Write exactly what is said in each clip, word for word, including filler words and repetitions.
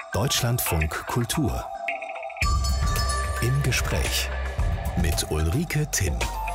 Deutschlandfunk Kultur. Im Gespräch mit Ulrike Timm.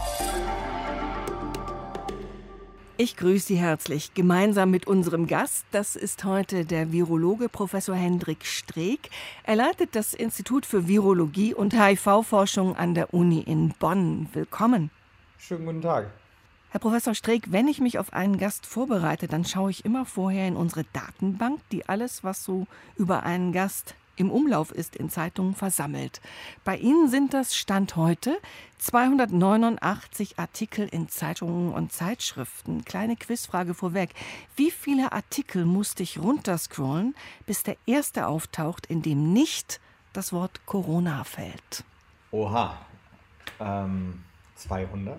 Ich grüße Sie herzlich, gemeinsam mit unserem Gast. Das ist heute der Virologe Professor Hendrik Streeck. Er leitet das Institut für Virologie und H I V-Forschung an der Uni in Bonn. Willkommen. Schönen guten Tag. Herr Professor Streeck, wenn ich mich auf einen Gast vorbereite, dann schaue ich immer vorher in unsere Datenbank, die alles, was so über einen Gast im Umlauf ist, in Zeitungen versammelt. Bei Ihnen sind das Stand heute zweihundertneunundachtzig Artikel in Zeitungen und Zeitschriften. Kleine Quizfrage vorweg. Wie viele Artikel musste ich runterscrollen, bis der erste auftaucht, in dem nicht das Wort Corona fällt? Oha, ähm, zweihundert?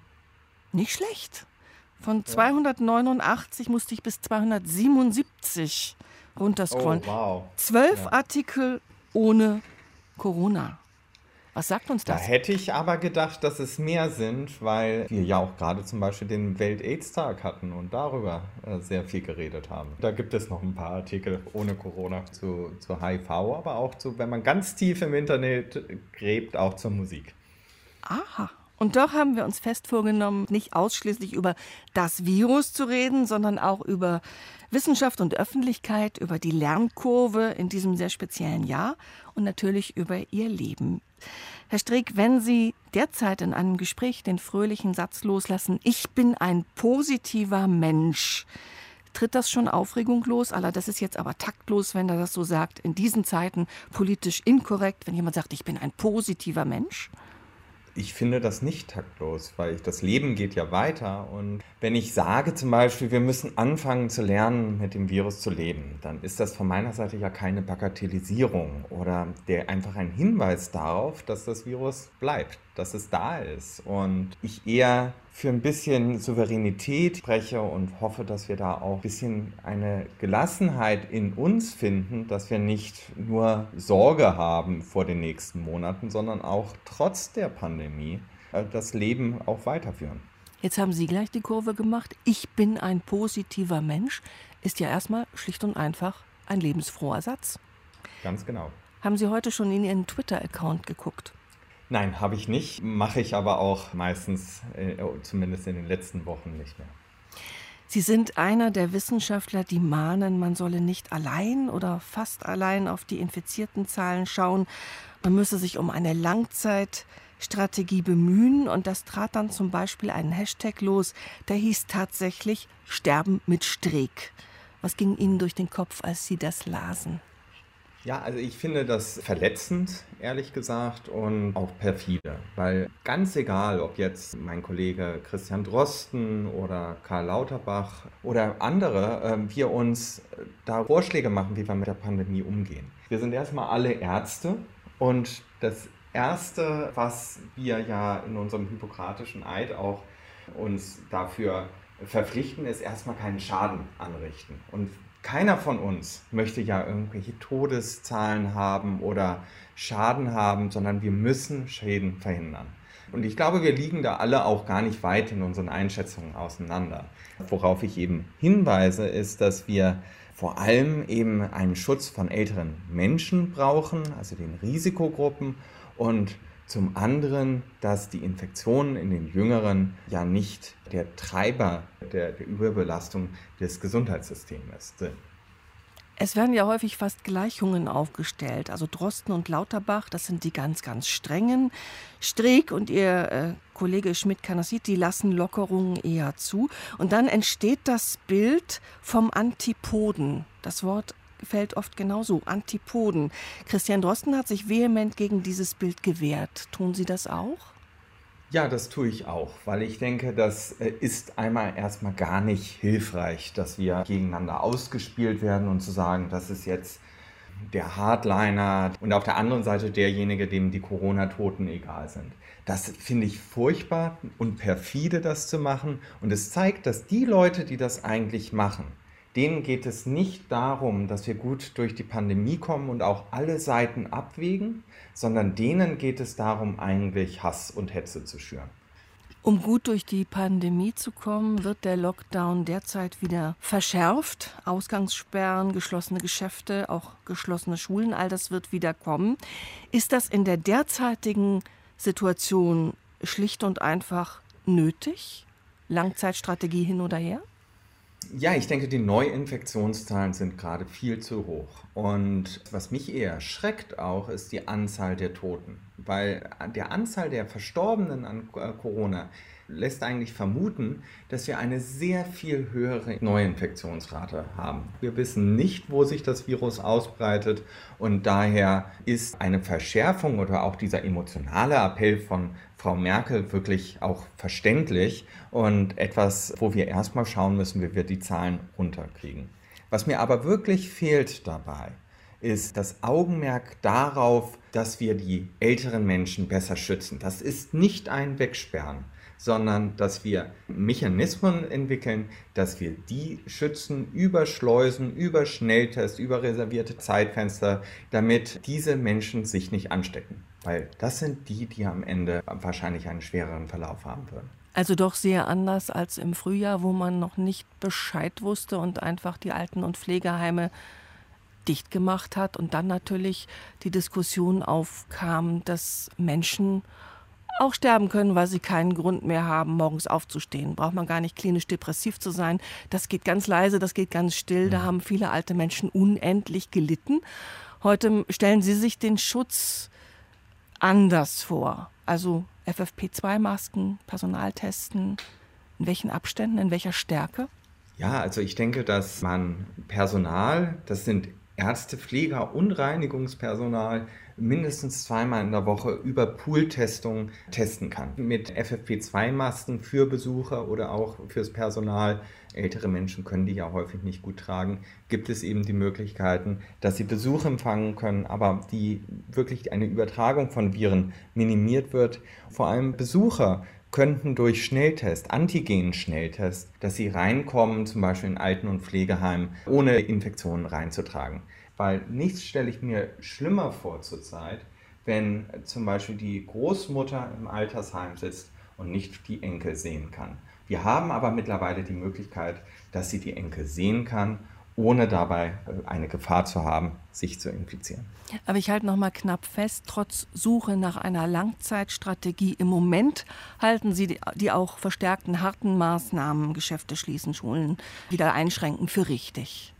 Nicht schlecht. Von zweihundertneunundachtzig musste ich bis zweihundertsiebenundsiebzig runterscrollen. Oh, wow. Zwölf Ja. Artikel ohne Corona. Was sagt uns Da das? hätte ich aber gedacht, dass es mehr sind, weil wir ja auch gerade zum Beispiel den Welt-Aids-Tag hatten und darüber äh, sehr viel geredet haben. Da gibt es noch ein paar Artikel ohne Corona zu, zu H I V, aber auch zu, wenn man ganz tief im Internet gräbt, auch zur Musik. Aha. Und doch haben wir uns fest vorgenommen, nicht ausschließlich über das Virus zu reden, sondern auch über Wissenschaft und Öffentlichkeit, über die Lernkurve in diesem sehr speziellen Jahr und natürlich über Ihr Leben. Herr Streeck, wenn Sie derzeit in einem Gespräch den fröhlichen Satz loslassen, ich bin ein positiver Mensch, tritt das schon Aufregung los? Aller, das ist jetzt aber taktlos, wenn er das so sagt, in diesen Zeiten politisch inkorrekt, wenn jemand sagt, ich bin ein positiver Mensch? Ich finde das nicht taktlos, weil ich, das Leben geht ja weiter. Und wenn ich sage zum Beispiel, wir müssen anfangen zu lernen, mit dem Virus zu leben, dann ist das von meiner Seite ja keine Bagatellisierung oder der einfach ein Hinweis darauf, dass das Virus bleibt, dass es da ist. Und ich eher für ein bisschen Souveränität spreche und hoffe, dass wir da auch ein bisschen eine Gelassenheit in uns finden, dass wir nicht nur Sorge haben vor den nächsten Monaten, sondern auch trotz der Pandemie das Leben auch weiterführen. Jetzt haben Sie gleich die Kurve gemacht. Ich bin ein positiver Mensch. Ist ja erstmal schlicht und einfach ein lebensfroher Satz. Ganz genau. Haben Sie heute schon in Ihren Twitter-Account geguckt? Nein, habe ich nicht. Mache ich aber auch meistens, äh, zumindest in den letzten Wochen, nicht mehr. Sie sind einer der Wissenschaftler, die mahnen, man solle nicht allein oder fast allein auf die infizierten Zahlen schauen. Man müsse sich um eine Langzeitstrategie bemühen. Und das trat dann zum Beispiel einen Hashtag los, der hieß tatsächlich Sterben mit Streeck. Was ging Ihnen durch den Kopf, als Sie das lasen? Ja, also ich finde das verletzend, ehrlich gesagt, und auch perfide, weil ganz egal, ob jetzt mein Kollege Christian Drosten oder Karl Lauterbach oder andere, äh, wir uns da Vorschläge machen, wie wir mit der Pandemie umgehen. Wir sind erstmal alle Ärzte und das Erste, was wir ja in unserem hippokratischen Eid auch uns dafür verpflichten, ist erstmal keinen Schaden anrichten. Und keiner von uns möchte ja irgendwelche Todeszahlen haben oder Schaden haben, sondern wir müssen Schäden verhindern. Und ich glaube, wir liegen da alle auch gar nicht weit in unseren Einschätzungen auseinander. Worauf ich eben hinweise, ist, dass wir vor allem eben einen Schutz von älteren Menschen brauchen, also den Risikogruppen, und zum anderen, dass die Infektionen in den Jüngeren ja nicht der Treiber der, der Überbelastung des Gesundheitssystems sind. Es werden ja häufig fast Gleichungen aufgestellt. Also Drosten und Lauterbach, das sind die ganz, ganz strengen. Streeck und ihr äh, Kollege Schmidt-Canacit, die lassen Lockerungen eher zu. Und dann entsteht das Bild vom Antipoden. Das Wort fällt oft genauso, Antipoden. Christian Drosten hat sich vehement gegen dieses Bild gewehrt. Tun Sie das auch? Ja, das tue ich auch, weil ich denke, das ist einmal erstmal gar nicht hilfreich, dass wir gegeneinander ausgespielt werden und zu sagen, das ist jetzt der Hardliner und auf der anderen Seite derjenige, dem die Corona-Toten egal sind. Das finde ich furchtbar und perfide, das zu machen. Und es zeigt, dass die Leute, die das eigentlich machen, denen geht es nicht darum, dass wir gut durch die Pandemie kommen und auch alle Seiten abwägen, sondern denen geht es darum, eigentlich Hass und Hetze zu schüren. Um gut durch die Pandemie zu kommen, wird der Lockdown derzeit wieder verschärft. Ausgangssperren, geschlossene Geschäfte, auch geschlossene Schulen, all das wird wieder kommen. Ist das in der derzeitigen Situation schlicht und einfach nötig? Langzeitstrategie hin oder her? Ja, ich denke, die Neuinfektionszahlen sind gerade viel zu hoch. Und was mich eher schreckt auch, ist die Anzahl der Toten. Weil der Anzahl der Verstorbenen an Corona lässt eigentlich vermuten, dass wir eine sehr viel höhere Neuinfektionsrate haben. Wir wissen nicht, wo sich das Virus ausbreitet und daher ist eine Verschärfung oder auch dieser emotionale Appell von Frau Merkel wirklich auch verständlich und etwas, wo wir erstmal schauen müssen, wie wir die Zahlen runterkriegen. Was mir aber wirklich fehlt dabei, ist das Augenmerk darauf, dass wir die älteren Menschen besser schützen. Das ist nicht ein Wegsperren, sondern dass wir Mechanismen entwickeln, dass wir die schützen über Schleusen, über Schnelltests, über reservierte Zeitfenster, damit diese Menschen sich nicht anstecken. Weil das sind die, die am Ende wahrscheinlich einen schwereren Verlauf haben würden. Also doch sehr anders als im Frühjahr, wo man noch nicht Bescheid wusste und einfach die Alten- und Pflegeheime dicht gemacht hat und dann natürlich die Diskussion aufkam, dass Menschen auch sterben können, weil sie keinen Grund mehr haben, morgens aufzustehen. Braucht man gar nicht klinisch depressiv zu sein. Das geht ganz leise, das geht ganz still. Da haben viele alte Menschen unendlich gelitten. Heute stellen Sie sich den Schutz anders vor. Also F F P zwei Masken, Personaltesten. In welchen Abständen, in welcher Stärke? Ja, also ich denke, dass man Personal, das sind Ärzte, Pfleger und Reinigungspersonal, mindestens zweimal in der Woche über Pooltestung testen kann. Mit F F P zwei Masken für Besucher oder auch fürs Personal, ältere Menschen können die ja häufig nicht gut tragen, gibt es eben die Möglichkeiten, dass sie Besuch empfangen können, aber die wirklich eine Übertragung von Viren minimiert wird. Vor allem Besucher könnten durch Schnelltest, Antigen-Schnelltest, dass sie reinkommen, zum Beispiel in Alten- und Pflegeheimen, ohne Infektionen reinzutragen. Weil nichts stelle ich mir schlimmer vor zurzeit, wenn zum Beispiel die Großmutter im Altersheim sitzt und nicht die Enkel sehen kann. Wir haben aber mittlerweile die Möglichkeit, dass sie die Enkel sehen kann, ohne dabei eine Gefahr zu haben, sich zu infizieren. Aber ich halte noch mal knapp fest, trotz Suche nach einer Langzeitstrategie im Moment halten Sie die, die auch verstärkten harten Maßnahmen, Geschäfte schließen, Schulen wieder einschränken, für richtig.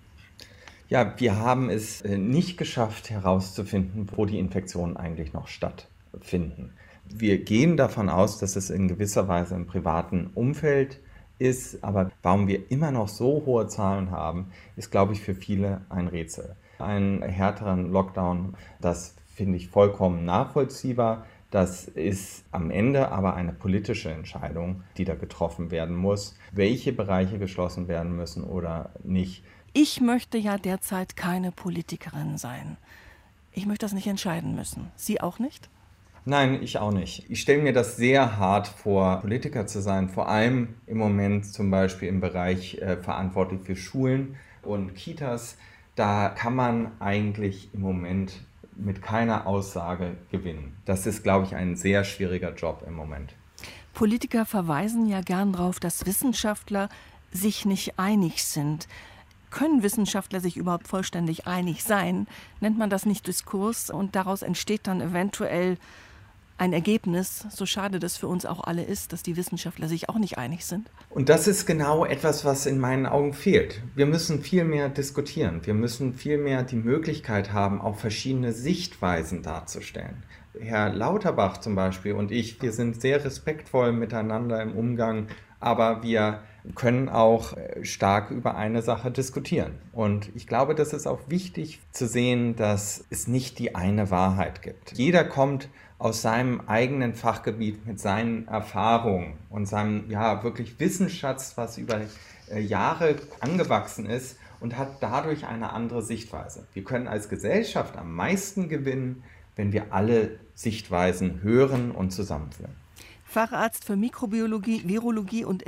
Ja, wir haben es nicht geschafft herauszufinden, wo die Infektionen eigentlich noch stattfinden. Wir gehen davon aus, dass es in gewisser Weise im privaten Umfeld ist, aber warum wir immer noch so hohe Zahlen haben, ist, glaube ich, für viele ein Rätsel. Einen härteren Lockdown, das finde ich vollkommen nachvollziehbar. Das ist am Ende aber eine politische Entscheidung, die da getroffen werden muss, welche Bereiche geschlossen werden müssen oder nicht. Ich möchte ja derzeit keine Politikerin sein. Ich möchte das nicht entscheiden müssen. Sie auch nicht? Nein, ich auch nicht. Ich stelle mir das sehr hart vor, Politiker zu sein, vor allem im Moment zum Beispiel im Bereich äh, verantwortlich für Schulen und Kitas. Da kann man eigentlich im Moment mit keiner Aussage gewinnen. Das ist, glaube ich, ein sehr schwieriger Job im Moment. Politiker verweisen ja gern darauf, dass Wissenschaftler sich nicht einig sind. Können Wissenschaftler sich überhaupt vollständig einig sein? Nennt man das nicht Diskurs und daraus entsteht dann eventuell ein Ergebnis, so schade das für uns auch alle ist, dass die Wissenschaftler sich auch nicht einig sind? Und das ist genau etwas, was in meinen Augen fehlt. Wir müssen viel mehr diskutieren. Wir müssen viel mehr die Möglichkeit haben, auch verschiedene Sichtweisen darzustellen. Herr Lauterbach zum Beispiel und ich, wir sind sehr respektvoll miteinander im Umgang, aber wir können auch stark über eine Sache diskutieren. Und ich glaube, das ist auch wichtig zu sehen, dass es nicht die eine Wahrheit gibt. Jeder kommt aus seinem eigenen Fachgebiet mit seinen Erfahrungen und seinem ja wirklich Wissensschatz, was über Jahre angewachsen ist und hat dadurch eine andere Sichtweise. Wir können als Gesellschaft am meisten gewinnen, wenn wir alle Sichtweisen hören und zusammenführen. Facharzt für Mikrobiologie, Virologie und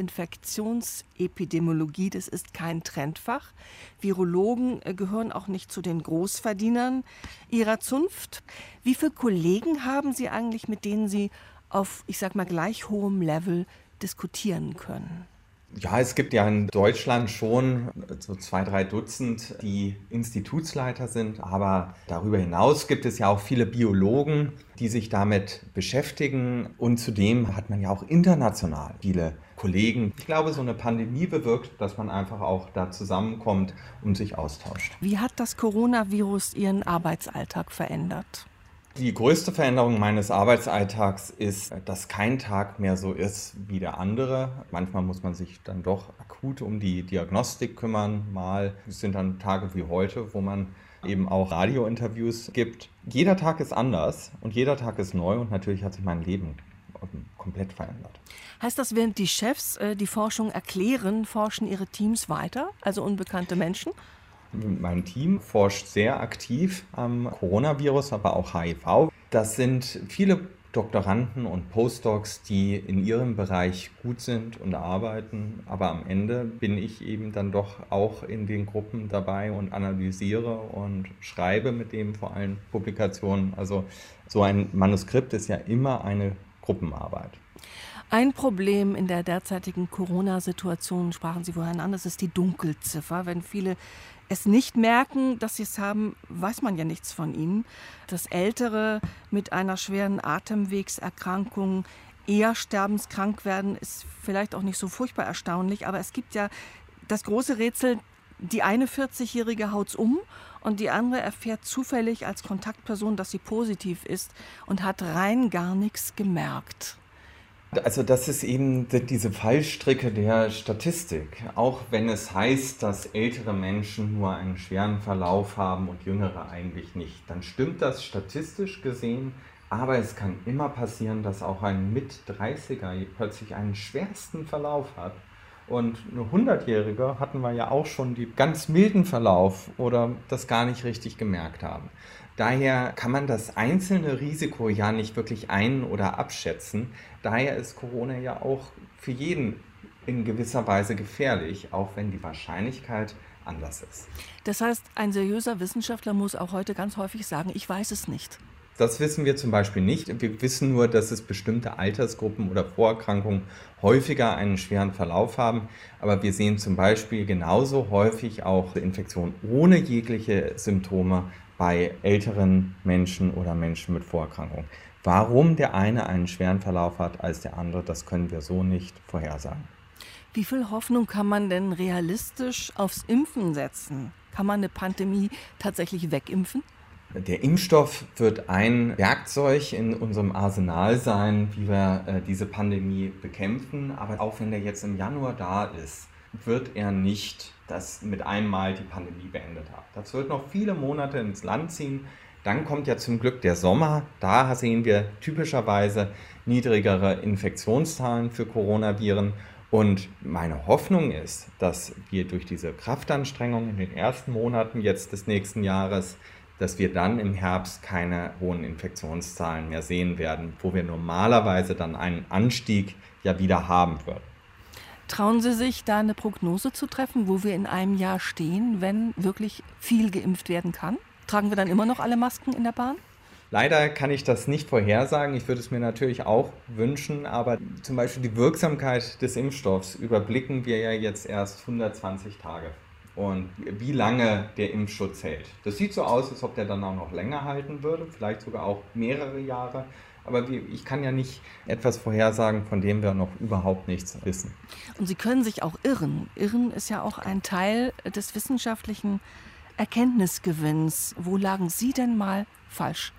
Infektionsepidemiologie, das ist kein Trendfach. Virologen gehören auch nicht zu den Großverdienern Ihrer Zunft. Wie viele Kollegen haben Sie eigentlich, mit denen Sie auf, ich sag mal, gleich hohem Level diskutieren können? Ja, es gibt ja in Deutschland schon so zwei, drei Dutzend, die Institutsleiter sind. Aber darüber hinaus gibt es ja auch viele Biologen, die sich damit beschäftigen. Und zudem hat man ja auch international viele Kollegen. Ich glaube, so eine Pandemie bewirkt, dass man einfach auch da zusammenkommt und sich austauscht. Wie hat das Coronavirus Ihren Arbeitsalltag verändert? Die größte Veränderung meines Arbeitsalltags ist, dass kein Tag mehr so ist wie der andere. Manchmal muss man sich dann doch akut um die Diagnostik kümmern. Mal sind dann Tage wie heute, wo man eben auch Radiointerviews gibt. Jeder Tag ist anders und jeder Tag ist neu und natürlich hat sich mein Leben komplett verändert. Heißt das, während die Chefs äh, die Forschung erklären, forschen ihre Teams weiter, also unbekannte Menschen? Mein Team forscht sehr aktiv am Coronavirus, aber auch H I V. Das sind viele Doktoranden und Postdocs, die in ihrem Bereich gut sind und arbeiten. Aber am Ende bin ich eben dann doch auch in den Gruppen dabei und analysiere und schreibe mit dem vor allem Publikationen. Also so ein Manuskript ist ja immer eine Gruppenarbeit. Ein Problem in der derzeitigen Corona-Situation, sprachen Sie vorhin an, das ist die Dunkelziffer. Wenn viele es nicht merken, dass sie es haben, weiß man ja nichts von ihnen. Dass Ältere mit einer schweren Atemwegserkrankung eher sterbenskrank werden, ist vielleicht auch nicht so furchtbar erstaunlich. Aber es gibt ja das große Rätsel, die eine vierzigjährige haut's um und die andere erfährt zufällig als Kontaktperson, dass sie positiv ist und hat rein gar nichts gemerkt. Also das ist eben diese Fallstricke der Statistik. Auch wenn es heißt, dass ältere Menschen nur einen schweren Verlauf haben und jüngere eigentlich nicht, dann stimmt das statistisch gesehen. Aber es kann immer passieren, dass auch ein Mit-dreißiger plötzlich einen schwersten Verlauf hat. Und eine hundertjährige hatten wir ja auch schon die ganz milden Verlauf oder das gar nicht richtig gemerkt haben. Daher kann man das einzelne Risiko ja nicht wirklich ein- oder abschätzen. Daher ist Corona ja auch für jeden in gewisser Weise gefährlich, auch wenn die Wahrscheinlichkeit anders ist. Das heißt, ein seriöser Wissenschaftler muss auch heute ganz häufig sagen, ich weiß es nicht. Das wissen wir zum Beispiel nicht. Wir wissen nur, dass es bestimmte Altersgruppen oder Vorerkrankungen häufiger einen schweren Verlauf haben. Aber wir sehen zum Beispiel genauso häufig auch Infektionen ohne jegliche Symptome bei älteren Menschen oder Menschen mit Vorerkrankungen. Warum der eine einen schweren Verlauf hat als der andere, das können wir so nicht vorhersagen. Wie viel Hoffnung kann man denn realistisch aufs Impfen setzen? Kann man eine Pandemie tatsächlich wegimpfen? Der Impfstoff wird ein Werkzeug in unserem Arsenal sein, wie wir äh, diese Pandemie bekämpfen. Aber auch wenn der jetzt im Januar da ist, wird er nicht das mit einem Mal die Pandemie beendet haben. Das wird noch viele Monate ins Land ziehen. Dann kommt ja zum Glück der Sommer. Da sehen wir typischerweise niedrigere Infektionszahlen für Coronaviren. Und meine Hoffnung ist, dass wir durch diese Kraftanstrengung in den ersten Monaten jetzt des nächsten Jahres, dass wir dann im Herbst keine hohen Infektionszahlen mehr sehen werden, wo wir normalerweise dann einen Anstieg ja wieder haben würden. Trauen Sie sich, da eine Prognose zu treffen, wo wir in einem Jahr stehen, wenn wirklich viel geimpft werden kann? Tragen wir dann immer noch alle Masken in der Bahn? Leider kann ich das nicht vorhersagen. Ich würde es mir natürlich auch wünschen, aber zum Beispiel die Wirksamkeit des Impfstoffs überblicken wir ja jetzt erst hundertzwanzig Tage. Und wie lange der Impfschutz hält. Das sieht so aus, als ob der dann auch noch länger halten würde, vielleicht sogar auch mehrere Jahre. Aber ich kann ja nicht etwas vorhersagen, von dem wir noch überhaupt nichts wissen. Und Sie können sich auch irren. Irren ist ja auch ein Teil des wissenschaftlichen Erkenntnisgewinns. Wo lagen Sie denn mal falsch?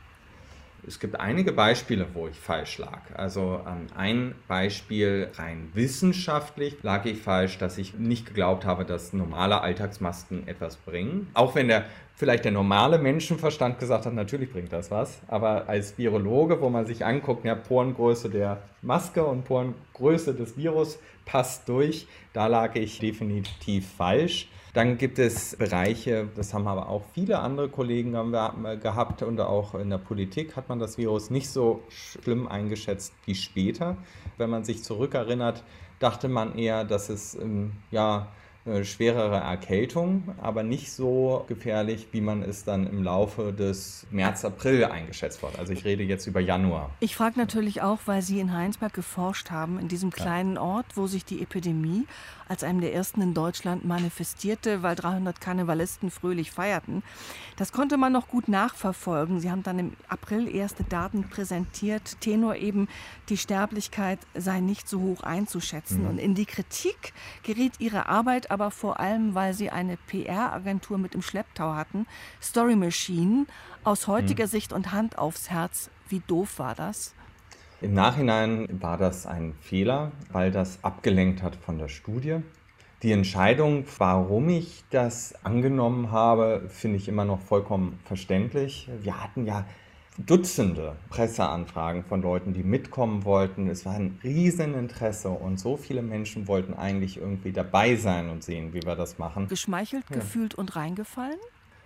Es gibt einige Beispiele, wo ich falsch lag. Also ähm, ein Beispiel rein wissenschaftlich lag ich falsch, dass ich nicht geglaubt habe, dass normale Alltagsmasken etwas bringen. Auch wenn der vielleicht der normale Menschenverstand gesagt hat, natürlich bringt das was. Aber als Virologe, wo man sich anguckt, ja, Porengröße der Maske und Porengröße des Virus passt durch, da lag ich definitiv falsch. Dann gibt es Bereiche, das haben aber auch viele andere Kollegen gehabt und auch in der Politik hat man das Virus nicht so schlimm eingeschätzt wie später. Wenn man sich zurückerinnert, dachte man eher, dass es ja, eine schwerere Erkältung, aber nicht so gefährlich, wie man es dann im Laufe des März, April eingeschätzt hat. Also ich rede jetzt über Januar. Ich frage natürlich auch, weil Sie in Heinsberg geforscht haben, in diesem kleinen Ort, wo sich die Epidemie als einem der ersten in Deutschland manifestierte, weil dreihundert Karnevalisten fröhlich feierten. Das konnte man noch gut nachverfolgen. Sie haben dann im April erste Daten präsentiert. Tenor eben, die Sterblichkeit sei nicht so hoch einzuschätzen. Mhm. Und in die Kritik geriet Ihre Arbeit aber vor allem, weil Sie eine P R-Agentur mit im Schlepptau hatten. Story Machine, aus heutiger mhm. Sicht und Hand aufs Herz. Wie doof war das? Im Nachhinein war das ein Fehler, weil das abgelenkt hat von der Studie. Die Entscheidung, warum ich das angenommen habe, finde ich immer noch vollkommen verständlich. Wir hatten ja Dutzende Presseanfragen von Leuten, die mitkommen wollten. Es war ein Rieseninteresse und so viele Menschen wollten eigentlich irgendwie dabei sein und sehen, wie wir das machen. Geschmeichelt, ja. Gefühlt und reingefallen?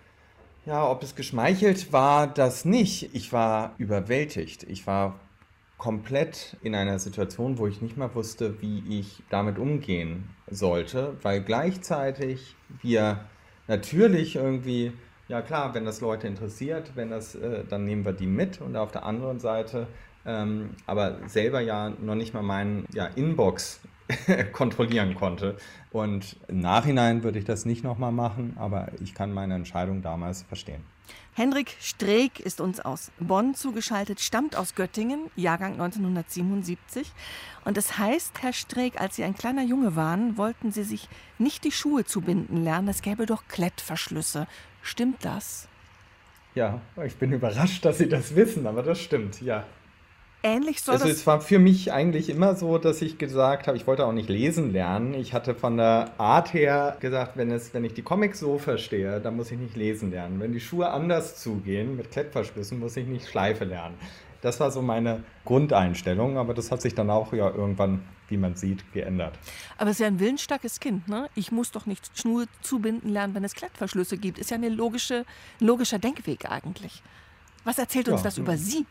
Ja, ob es geschmeichelt war, das nicht. Ich war überwältigt. Ich war komplett in einer Situation, wo ich nicht mehr wusste, wie ich damit umgehen sollte, weil gleichzeitig wir natürlich irgendwie, ja klar, wenn das Leute interessiert, wenn das, äh, dann nehmen wir die mit und auf der anderen Seite, ähm, aber selber ja noch nicht mal meinen ja, Inbox kontrollieren konnte. Und im Nachhinein würde ich das nicht nochmal machen, aber ich kann meine Entscheidung damals verstehen. Henrik Streeck ist uns aus Bonn zugeschaltet, stammt aus Göttingen, Jahrgang neunzehnhundertsiebenundsiebzig. Und es heißt, Herr Streeck, als Sie ein kleiner Junge waren, wollten Sie sich nicht die Schuhe zubinden lernen, es gäbe doch Klettverschlüsse. Stimmt das? Ja, ich bin überrascht, dass Sie das wissen, aber das stimmt, ja. Ähnlich soll also das... Es war für mich eigentlich immer so, dass ich gesagt habe, ich wollte auch nicht lesen lernen. Ich hatte von der Art her gesagt, wenn, es, wenn ich die Comics so verstehe, dann muss ich nicht lesen lernen. Wenn die Schuhe anders zugehen, mit Klettverschlüssen, muss ich nicht Schleife lernen. Das war so meine Grundeinstellung, aber das hat sich dann auch ja irgendwann, wie man sieht, geändert. Aber es ist ja ein willensstarkes Kind, ne? Ich muss doch nicht Schuhe zubinden lernen, wenn es Klettverschlüsse gibt. Ist ja eine logische, ein logischer Denkweg eigentlich. Was erzählt uns ja. das über Sie?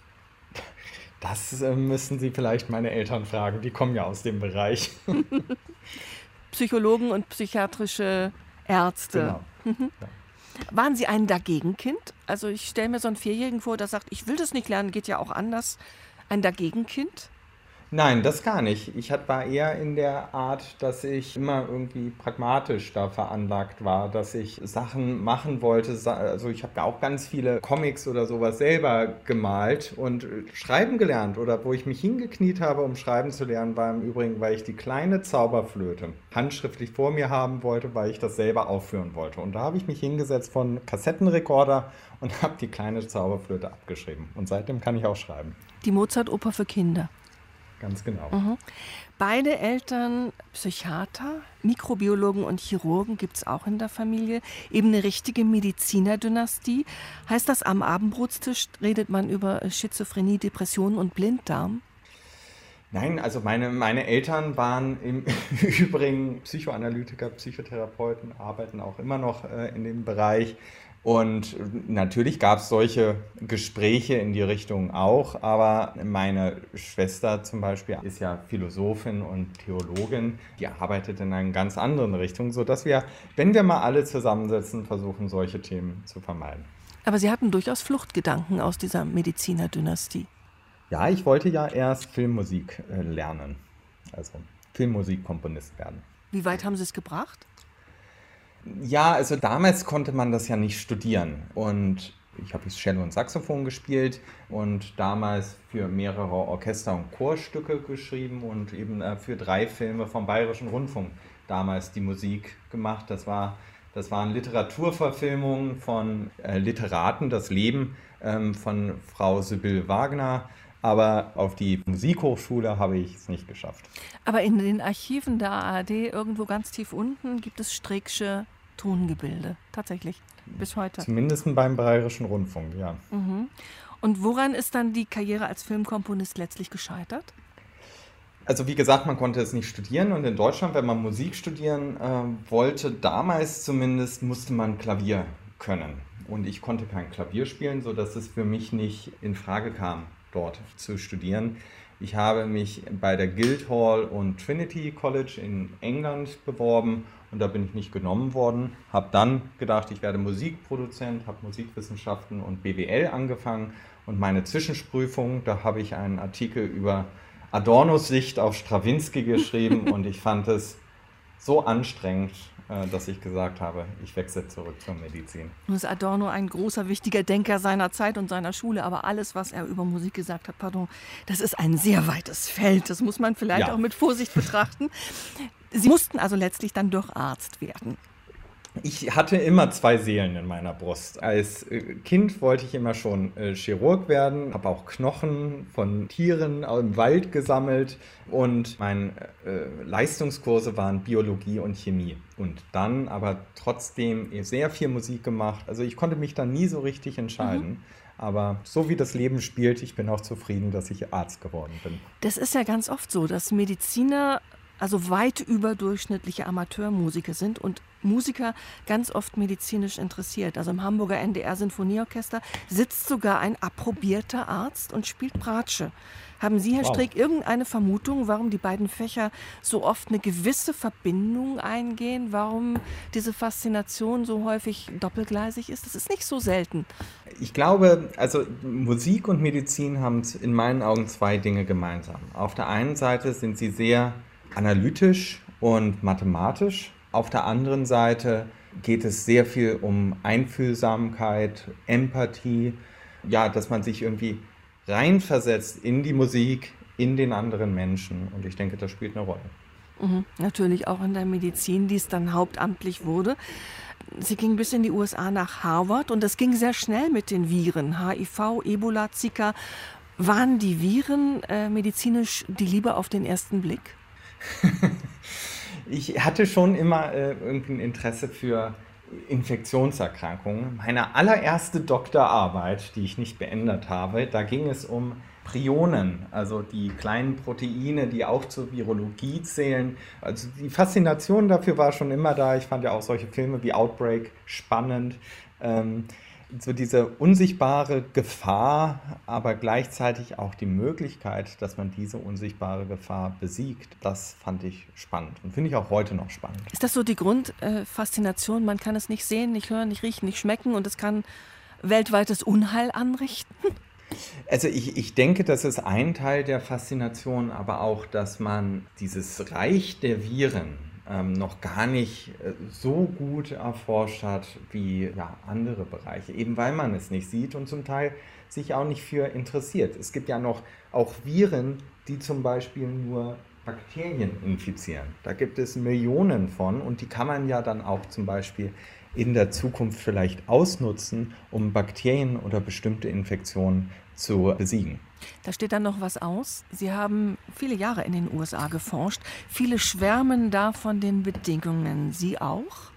Das äh, müssen Sie vielleicht meine Eltern fragen, die kommen ja aus dem Bereich. Psychologen und psychiatrische Ärzte. Genau. Mhm. Ja. Waren Sie ein Dagegenkind? Also ich stelle mir so einen Vierjährigen vor, der sagt, ich will das nicht lernen, geht ja auch anders. Ein Dagegenkind? Nein, das gar nicht. Ich war eher in der Art, dass ich immer irgendwie pragmatisch da veranlagt war, dass ich Sachen machen wollte. Also ich habe ja auch ganz viele Comics oder sowas selber gemalt und schreiben gelernt. Oder wo ich mich hingekniet habe, um schreiben zu lernen, war im Übrigen, weil ich die kleine Zauberflöte handschriftlich vor mir haben wollte, weil ich das selber aufführen wollte. Und da habe ich mich hingesetzt von Kassettenrekorder und habe die kleine Zauberflöte abgeschrieben. Und seitdem kann ich auch schreiben. Die Mozart-Oper für Kinder. Ganz genau. Mhm. Beide Eltern Psychiater, Mikrobiologen und Chirurgen gibt es auch in der Familie. Eben eine richtige Medizinerdynastie. Heißt das, am Abendbrotstisch redet man über Schizophrenie, Depressionen und Blinddarm? Nein, also meine, meine Eltern waren im Übrigen Psychoanalytiker, Psychotherapeuten, arbeiten auch immer noch äh, in dem Bereich. Und natürlich gab es solche Gespräche in die Richtung auch, aber meine Schwester zum Beispiel ist ja Philosophin und Theologin, die arbeitet in einer ganz anderen Richtung, sodass wir, wenn wir mal alle zusammensetzen, versuchen, solche Themen zu vermeiden. Aber Sie hatten durchaus Fluchtgedanken aus dieser Medizinerdynastie. Ja, ich wollte ja erst Filmmusik äh, lernen, also Filmmusikkomponist werden. Wie weit haben Sie es gebracht? Ja, also damals konnte man das ja nicht studieren und ich habe Cello und Saxophon gespielt und damals für mehrere Orchester- und Chorstücke geschrieben und eben äh, für drei Filme vom Bayerischen Rundfunk damals die Musik gemacht. Das war, das waren Literaturverfilmungen von äh, Literaten, das Leben ähm, von Frau Sibylle Wagner. Aber auf die Musikhochschule habe ich es nicht geschafft. Aber in den Archiven der A R D, irgendwo ganz tief unten, gibt es Streecksche Tongebilde. Tatsächlich, bis heute. Zumindest beim Bayerischen Rundfunk, ja. Mhm. Und woran ist dann die Karriere als Filmkomponist letztlich gescheitert? Also wie gesagt, man konnte es nicht studieren. Und in Deutschland, wenn man Musik studieren äh, wollte, damals zumindest, musste man Klavier können. Und ich konnte kein Klavier spielen, sodass es für mich nicht in Frage kam, dort zu studieren. Ich habe mich bei der Guildhall und Trinity College in England beworben und da bin ich nicht genommen worden. Habe dann gedacht, ich werde Musikproduzent, habe Musikwissenschaften und B W L angefangen und meine Zwischenprüfung, da habe ich einen Artikel über Adornos Sicht auf Strawinsky geschrieben und ich fand es so anstrengend, dass ich gesagt habe, ich wechsle zurück zur Medizin. Nun ist Adorno ein großer, wichtiger Denker seiner Zeit und seiner Schule, aber alles, was er über Musik gesagt hat, pardon, das ist ein sehr weites Feld. Das muss man vielleicht ja. auch mit Vorsicht betrachten. Sie mussten also letztlich dann doch Arzt werden. Ich hatte immer zwei Seelen in meiner Brust. Als Kind wollte ich immer schon äh, Chirurg werden, habe auch Knochen von Tieren im Wald gesammelt und meine äh, Leistungskurse waren Biologie und Chemie. Und dann aber trotzdem sehr viel Musik gemacht. Also ich konnte mich dann nie so richtig entscheiden. Mhm. Aber so wie das Leben spielt, ich bin auch zufrieden, dass ich Arzt geworden bin. Das ist ja ganz oft so, dass Mediziner also weit überdurchschnittliche Amateurmusiker sind und Musiker ganz oft medizinisch interessiert. Also im Hamburger N D R-Sinfonieorchester sitzt sogar ein approbierter Arzt und spielt Bratsche. Haben Sie, Herr wow. Streeck, irgendeine Vermutung, warum die beiden Fächer so oft eine gewisse Verbindung eingehen? Warum diese Faszination so häufig doppelgleisig ist? Das ist nicht so selten. Ich glaube, also Musik und Medizin haben in meinen Augen zwei Dinge gemeinsam. Auf der einen Seite sind sie sehr analytisch und mathematisch. Auf der anderen Seite geht es sehr viel um Einfühlsamkeit, Empathie, ja, dass man sich irgendwie reinversetzt in die Musik, in den anderen Menschen. Und ich denke, das spielt eine Rolle. Mhm, natürlich auch in der Medizin, die es dann hauptamtlich wurde. Sie ging bis in die U S A nach Harvard und das ging sehr schnell mit den Viren. H I V, Ebola, Zika. Waren die Viren äh, medizinisch die Liebe auf den ersten Blick? Ich hatte schon immer äh, irgendein Interesse für Infektionserkrankungen. Meine allererste Doktorarbeit, die ich nicht beendet habe, da ging es um Prionen, also die kleinen Proteine, die auch zur Virologie zählen. Also die Faszination dafür war schon immer da. Ich fand ja auch solche Filme wie Outbreak spannend. Ähm, so diese unsichtbare Gefahr, aber gleichzeitig auch die Möglichkeit, dass man diese unsichtbare Gefahr besiegt, das fand ich spannend und finde ich auch heute noch spannend. Ist das so die Grundfaszination? Man kann es nicht sehen, nicht hören, nicht riechen, nicht schmecken und es kann weltweites Unheil anrichten? Also ich, ich denke, das ist ein Teil der Faszination, aber auch, dass man dieses Reich der Viren ähm, noch gar nicht äh, so gut erforscht hat wie ja, andere Bereiche, eben weil man es nicht sieht und zum Teil sich auch nicht für interessiert. Es gibt ja noch auch Viren, die zum Beispiel nur Bakterien infizieren. Da gibt es Millionen von und die kann man ja dann auch zum Beispiel in der Zukunft vielleicht ausnutzen, um Bakterien oder bestimmte Infektionen zu besiegen. Da steht dann noch was aus. Sie haben viele Jahre in den U S A geforscht. Viele schwärmen da von den Bedingungen. Sie auch?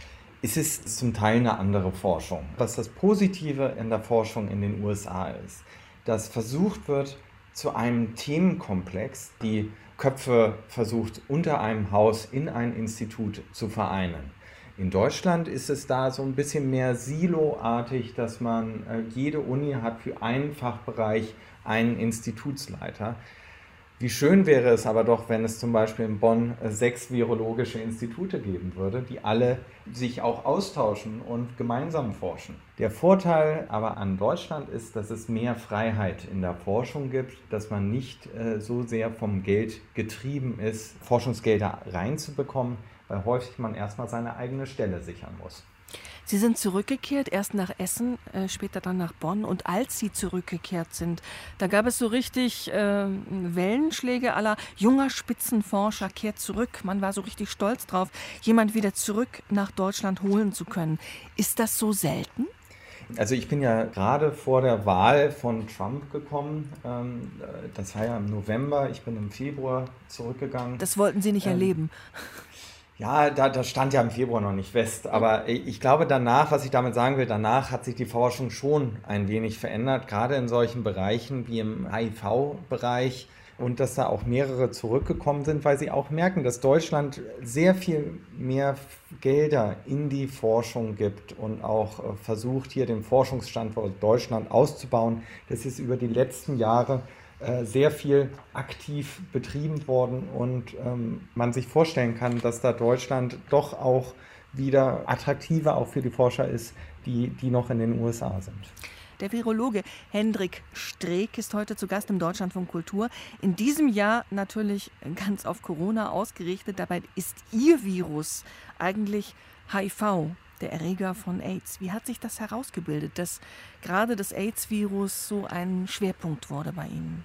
Es ist zum Teil eine andere Forschung. Was das Positive in der Forschung in den U S A ist, dass versucht wird, zu einem Themenkomplex die Köpfe versucht, unter einem Haus in ein Institut zu vereinen. In Deutschland ist es da so ein bisschen mehr siloartig, dass man äh, jede Uni hat für einen Fachbereich einen Institutsleiter. Wie schön wäre es aber doch, wenn es zum Beispiel in Bonn äh, sechs virologische Institute geben würde, die alle sich auch austauschen und gemeinsam forschen. Der Vorteil aber an Deutschland ist, dass es mehr Freiheit in der Forschung gibt, dass man nicht äh, so sehr vom Geld getrieben ist, Forschungsgelder reinzubekommen, weil häufig man erstmal seine eigene Stelle sichern muss. Sie sind zurückgekehrt, erst nach Essen, äh, später dann nach Bonn. Und als Sie zurückgekehrt sind, da gab es so richtig äh, Wellenschläge à la junger Spitzenforscher kehrt zurück. Man war so richtig stolz drauf, jemand wieder zurück nach Deutschland holen zu können. Ist das so selten? Also ich bin ja gerade vor der Wahl von Trump gekommen. Das war ja im November, ich bin im Februar zurückgegangen. Das wollten Sie nicht ähm, erleben. Ja, da, das stand ja im Februar noch nicht fest. Aber ich glaube danach, was ich damit sagen will, danach hat sich die Forschung schon ein wenig verändert. Gerade in solchen Bereichen wie im H I V-Bereich und dass da auch mehrere zurückgekommen sind, weil sie auch merken, dass Deutschland sehr viel mehr Gelder in die Forschung gibt und auch äh, versucht, hier den Forschungsstandort Deutschland auszubauen. Das ist über die letzten Jahre äh, sehr viel aktiv betrieben worden und ähm, man sich vorstellen kann, dass da Deutschland doch auch wieder attraktiver auch für die Forscher ist, die, die noch in den U S A sind. Der Virologe Hendrik Streeck ist heute zu Gast im Deutschlandfunk Kultur. In diesem Jahr natürlich ganz auf Corona ausgerichtet. Dabei ist Ihr Virus eigentlich H I V, der Erreger von AIDS. Wie hat sich das herausgebildet, dass gerade das AIDS-Virus so ein Schwerpunkt wurde bei Ihnen?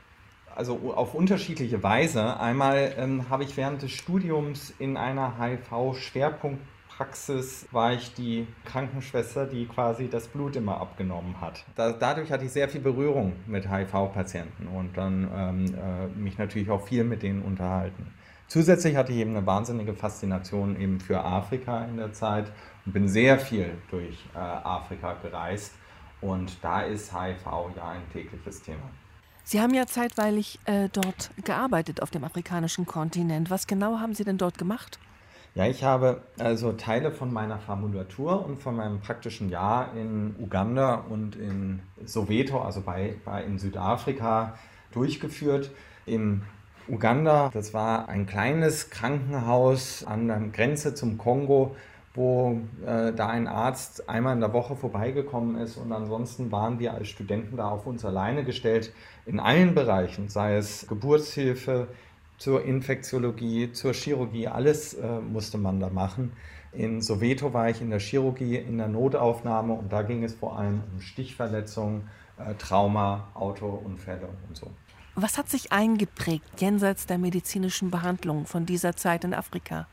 Also auf unterschiedliche Weise. Einmal ähm, habe ich während des Studiums in einer H I V-Schwerpunkt Praxis war ich die Krankenschwester, die quasi das Blut immer abgenommen hat. Da, dadurch hatte ich sehr viel Berührung mit H I V-Patienten und dann ähm, äh, mich natürlich auch viel mit denen unterhalten. Zusätzlich hatte ich eben eine wahnsinnige Faszination eben für Afrika in der Zeit und bin sehr viel durch äh, Afrika gereist und da ist H I V ja ein tägliches Thema. Sie haben ja zeitweilig äh, dort gearbeitet auf dem afrikanischen Kontinent. Was genau haben Sie denn dort gemacht? Ja, ich habe also Teile von meiner Formulatur und von meinem praktischen Jahr in Uganda und in Soweto, also bei, bei in Südafrika, durchgeführt. In Uganda, das war ein kleines Krankenhaus an der Grenze zum Kongo, wo äh, da ein Arzt einmal in der Woche vorbeigekommen ist und ansonsten waren wir als Studenten da auf uns alleine gestellt in allen Bereichen, sei es Geburtshilfe, zur Infektiologie, zur Chirurgie, alles äh, musste man da machen. In Soweto war ich in der Chirurgie, in der Notaufnahme und da ging es vor allem um Stichverletzungen, äh, Trauma, Autounfälle und so. Was hat sich eingeprägt jenseits der medizinischen Behandlung von dieser Zeit in Afrika?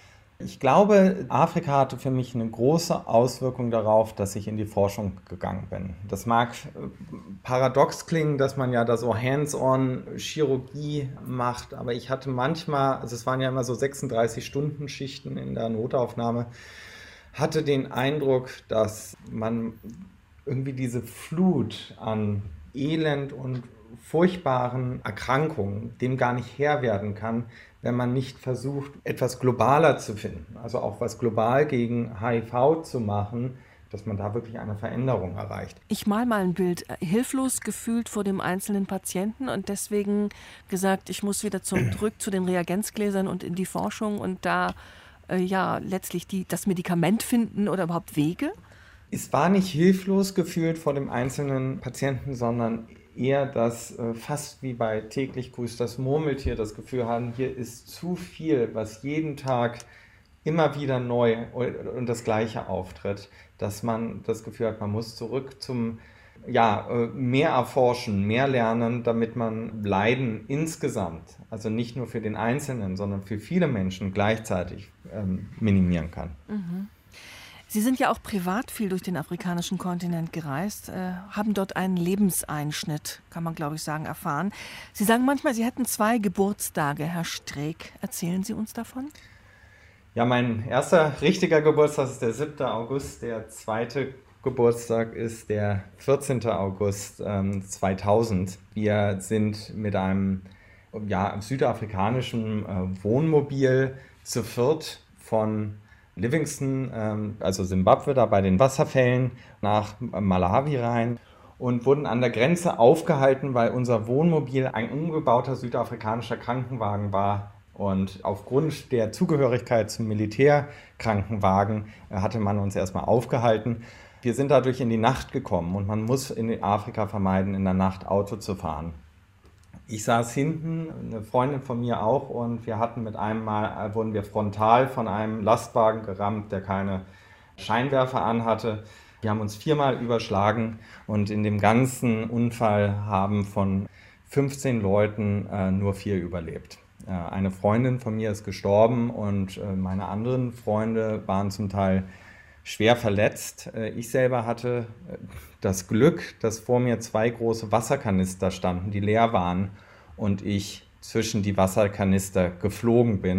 Ich glaube, Afrika hatte für mich eine große Auswirkung darauf, dass ich in die Forschung gegangen bin. Das mag paradox klingen, dass man ja da so hands-on Chirurgie macht, aber ich hatte manchmal, also es waren ja immer so sechsunddreißig-Stunden-Schichten in der Notaufnahme, hatte den Eindruck, dass man irgendwie diese Flut an Elend und furchtbaren Erkrankungen dem gar nicht Herr werden kann, wenn man nicht versucht, etwas globaler zu finden, also auch was global gegen H I V zu machen, dass man da wirklich eine Veränderung erreicht. Ich mal mal ein Bild, hilflos gefühlt vor dem einzelnen Patienten und deswegen gesagt, ich muss wieder zurück zu den Reagenzgläsern und in die Forschung und da äh, ja letztlich die, das Medikament finden oder überhaupt Wege? Es war nicht hilflos gefühlt vor dem einzelnen Patienten, sondern eher das äh, fast wie bei täglich grüßt das Murmeltier das Gefühl haben, hier ist zu viel, was jeden Tag immer wieder neu und das Gleiche auftritt, dass man das Gefühl hat, man muss zurück zum ja, äh, mehr erforschen, mehr lernen, damit man Leiden insgesamt, also nicht nur für den Einzelnen, sondern für viele Menschen gleichzeitig ähm, minimieren kann. Mhm. Sie sind ja auch privat viel durch den afrikanischen Kontinent gereist, äh, haben dort einen Lebenseinschnitt, kann man glaube ich sagen, erfahren. Sie sagen manchmal, Sie hätten zwei Geburtstage, Herr Streeck. Erzählen Sie uns davon? Ja, mein erster richtiger Geburtstag ist der siebte August. Der zweite Geburtstag ist der vierzehnte August ähm, zweitausend. Wir sind mit einem ja, südafrikanischen äh, Wohnmobil zu viert von Livingstone, ähm, also Simbabwe, da bei den Wasserfällen nach Malawi rein und wurden an der Grenze aufgehalten, weil unser Wohnmobil ein umgebauter südafrikanischer Krankenwagen war. Und aufgrund der Zugehörigkeit zum Militärkrankenwagen äh, hatte man uns erstmal aufgehalten. Wir sind dadurch in die Nacht gekommen und man muss in Afrika vermeiden, in der Nacht Auto zu fahren. Ich saß hinten, eine Freundin von mir auch, und wir hatten mit einem Mal, wurden wir frontal von einem Lastwagen gerammt, der keine Scheinwerfer anhatte. Wir haben uns viermal überschlagen und in dem ganzen Unfall haben von fünfzehn Leuten äh, nur vier überlebt. Äh, eine Freundin von mir ist gestorben und äh, meine anderen Freunde waren zum Teil schwer verletzt. Äh, ich selber hatte äh, das Glück, dass vor mir zwei große Wasserkanister standen, die leer waren und ich zwischen die Wasserkanister geflogen bin.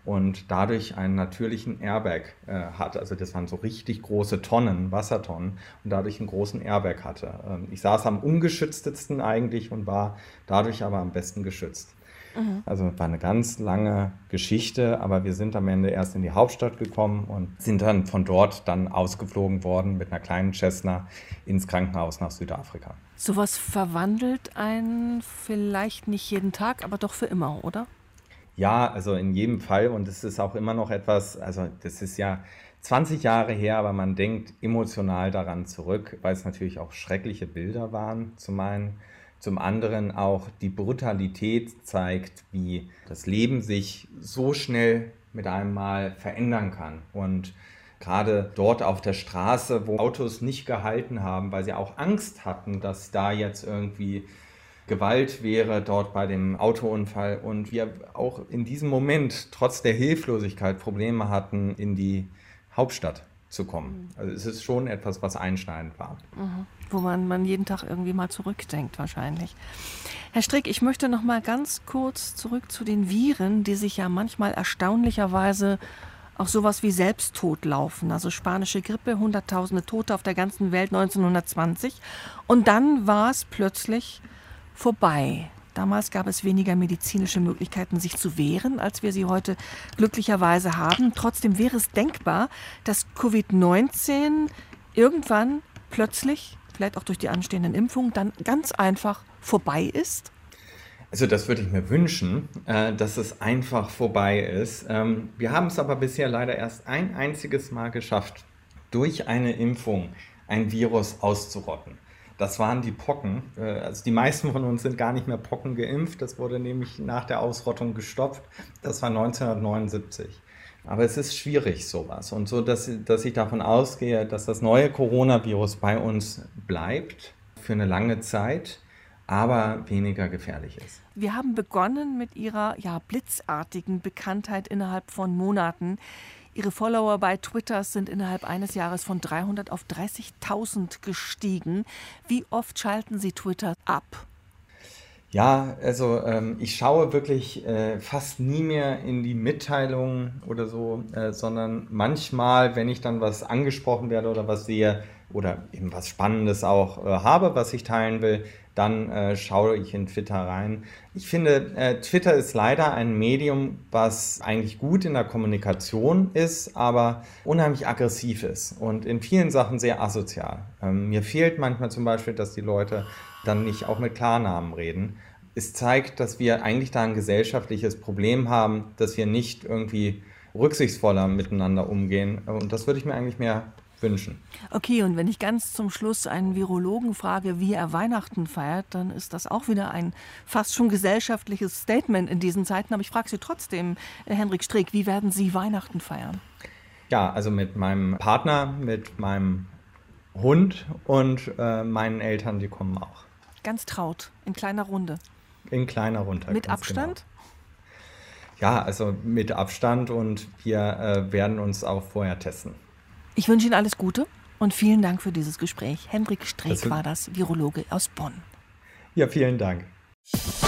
und dadurch einen natürlichen Airbag äh, hat. Also das waren so richtig große Tonnen, Wassertonnen, und dadurch einen großen Airbag hatte. Ähm, ich saß am ungeschütztesten eigentlich und war dadurch aber am besten geschützt. Mhm. Also war eine ganz lange Geschichte, aber wir sind am Ende erst in die Hauptstadt gekommen und sind dann von dort dann ausgeflogen worden mit einer kleinen Cessna ins Krankenhaus nach Südafrika. Sowas verwandelt einen vielleicht nicht jeden Tag, aber doch für immer, oder? Ja, also in jedem Fall, und es ist auch immer noch etwas, also das ist ja zwanzig Jahre her, aber man denkt emotional daran zurück, weil es natürlich auch schreckliche Bilder waren, zum einen. Zum anderen auch die Brutalität zeigt, wie das Leben sich so schnell mit einem Mal verändern kann. Und gerade dort auf der Straße, wo Autos nicht gehalten haben, weil sie auch Angst hatten, dass da jetzt irgendwie Gewalt wäre dort bei dem Autounfall, und wir auch in diesem Moment trotz der Hilflosigkeit Probleme hatten, in die Hauptstadt zu kommen. Also es ist schon etwas, was einschneidend war. Mhm. Wo man, man jeden Tag irgendwie mal zurückdenkt wahrscheinlich. Herr Strick, ich möchte noch mal ganz kurz zurück zu den Viren, die sich ja manchmal erstaunlicherweise auch sowas wie Selbsttod laufen. Also spanische Grippe, hunderttausende Tote auf der ganzen Welt neunzehnhundertzwanzig. Und dann war es plötzlich vorbei. Damals gab es weniger medizinische Möglichkeiten, sich zu wehren, als wir sie heute glücklicherweise haben. Trotzdem wäre es denkbar, dass Covid neunzehn irgendwann plötzlich, vielleicht auch durch die anstehenden Impfungen, dann ganz einfach vorbei ist? Also das würde ich mir wünschen, dass es einfach vorbei ist. Wir haben es aber bisher leider erst ein einziges Mal geschafft, durch eine Impfung ein Virus auszurotten. Das waren die Pocken. Also die meisten von uns sind gar nicht mehr Pocken geimpft. Das wurde nämlich nach der Ausrottung gestoppt. Das war neunzehnhundertneunundsiebzig. Aber es ist schwierig, sowas. Und so, dass, dass ich davon ausgehe, dass das neue Coronavirus bei uns bleibt für eine lange Zeit, aber weniger gefährlich ist. Wir haben begonnen mit Ihrer ja, blitzartigen Bekanntheit innerhalb von Monaten. Ihre Follower bei Twitter sind innerhalb eines Jahres von dreihundert auf dreißigtausend gestiegen. Wie oft schalten Sie Twitter ab? Ja, also ähm, ich schaue wirklich äh, fast nie mehr in die Mitteilungen oder so, äh, sondern manchmal, wenn ich dann was angesprochen werde oder was sehe oder eben was Spannendes auch äh, habe, was ich teilen will, dann äh, schaue ich in Twitter rein. Ich finde, äh, Twitter ist leider ein Medium, was eigentlich gut in der Kommunikation ist, aber unheimlich aggressiv ist und in vielen Sachen sehr asozial. Ähm, mir fehlt manchmal zum Beispiel, dass die Leute dann nicht auch mit Klarnamen reden. Es zeigt, dass wir eigentlich da ein gesellschaftliches Problem haben, dass wir nicht irgendwie rücksichtsvoller miteinander umgehen. Und das würde ich mir eigentlich mehr wünschen. Okay, und wenn ich ganz zum Schluss einen Virologen frage, wie er Weihnachten feiert, dann ist das auch wieder ein fast schon gesellschaftliches Statement in diesen Zeiten. Aber ich frage Sie trotzdem, Henrik Strick, wie werden Sie Weihnachten feiern? Ja, also mit meinem Partner, mit meinem Hund und äh, meinen Eltern, die kommen auch. Ganz traut, in kleiner Runde. In kleiner Runde. Mit Abstand? Genau. Ja, also mit Abstand, und wir äh, werden uns auch vorher testen. Ich wünsche Ihnen alles Gute und vielen Dank für dieses Gespräch. Henrik Strick war das, Virologe aus Bonn. Ja, vielen Dank.